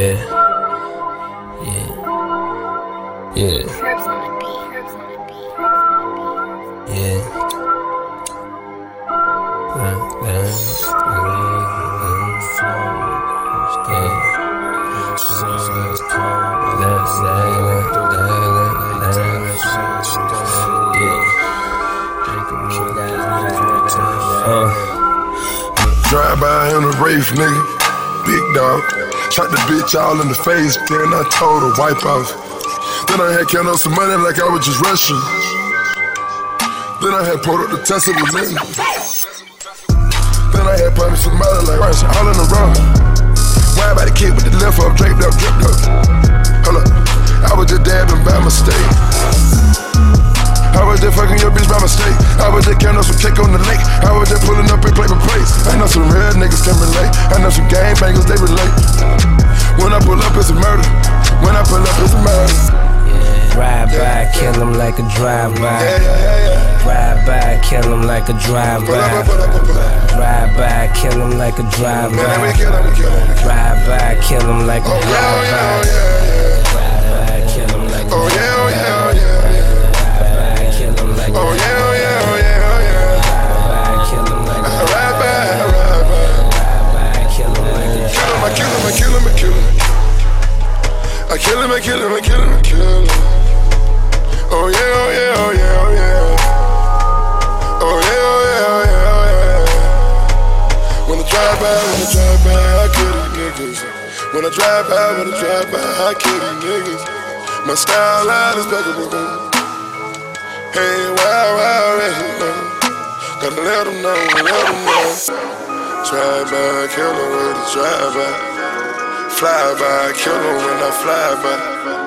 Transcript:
Yeah. Yeah. Yeah. Drive by in a Wraith, nigga. Big dog. Shot the bitch all in the face, then I told her wipe off. Then I had counted up some money like I was just rushing. Then I had pulled up the Tesla with me. Then I had punished somebody like Russian, all in a row. Why by the kid with the left up, draped up, dripped up. Hold up, I was just dabbing by mistake. I was just fucking your bitch by mistake. I was just counting up some cake on the lake. I was just pulling up and play for plates. I know some real niggas can relate. I know some gang bangers, they relate. When I pull up, it's a murder. When I pull up, it's a murder. Ride by, kill him like a drive-by. Ride by, kill him like a drive-by. Ride by, kill him like a drive-by. Ride by, kill him like a drive-by. Ride by, kill him like a drive-by. Oh yeah, oh yeah, oh yeah, oh yeah. Ride by, ride by. Kill him, I kill him, I kill him, I kill him. I kill him, I kill him, I kill him, I kill him. Oh yeah, oh yeah, oh yeah, oh yeah. Oh yeah, oh yeah, oh yeah, oh yeah. When I drive by, I kill these niggas. When I drive by, I kill these niggas. My style line is impeccable. Hey, wow, gotta let them know, Drive by, kill them with a drive by. Fly by, kill them when I fly by.